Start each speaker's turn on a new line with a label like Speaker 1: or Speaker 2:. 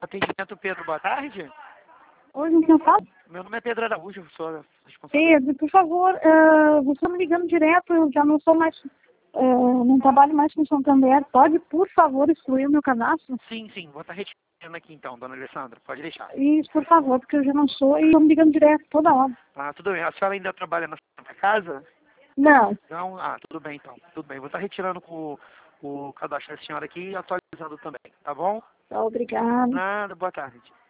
Speaker 1: Atendimento Pedro, boa tarde.
Speaker 2: Oi, com quem fala?
Speaker 1: Meu nome é Pedro Araújo, eu sou responsável.
Speaker 2: Pedro, por favor, você está me ligando direto, eu já não sou mais, não trabalho mais com Santander. Pode, por favor, excluir o meu cadastro?
Speaker 1: Sim, vou estar retirando aqui então, dona Alessandra, pode deixar.
Speaker 2: Isso, por favor, porque eu já não sou e estão me ligando direto toda hora.
Speaker 1: Ah, tudo bem. A senhora ainda trabalha na Santa Casa?
Speaker 2: Não.
Speaker 1: Não? Ah, tudo bem então, tudo bem. Vou estar retirando o cadastro da senhora aqui e atualizando também, tá bom?
Speaker 2: Obrigada.
Speaker 1: Nada, boa tarde.